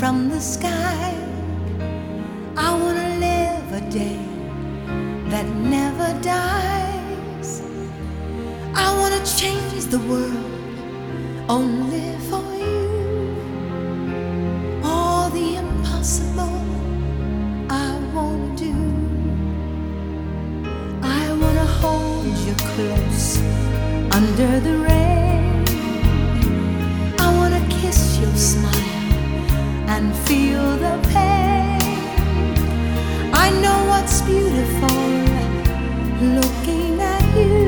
from the sky. I wanna live a day that never dies. I wanna change the world only for you. All the impossible I wanna do. I wanna hold you close under the rain. I wanna kiss your smile and feel the pain. I know what's beautiful looking at you.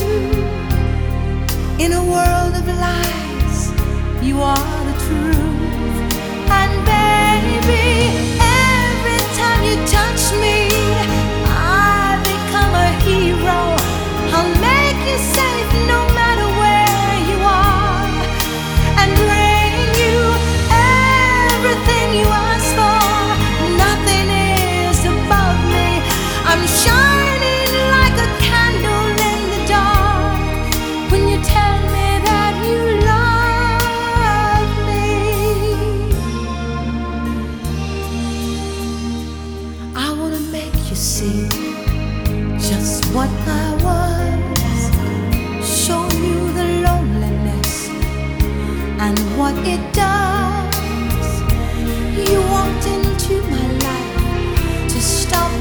In a world of lies, you are the truth. And baby, every time you touch me, I become a hero. I'll make you safe no matter where you are, and bring you everything you ask for. Nothing is above me. I'm shining like a candle in the dark when you tell me that you love me. I wanna make you see just what I was, show you the loneliness and what it does. You walked into my life to stop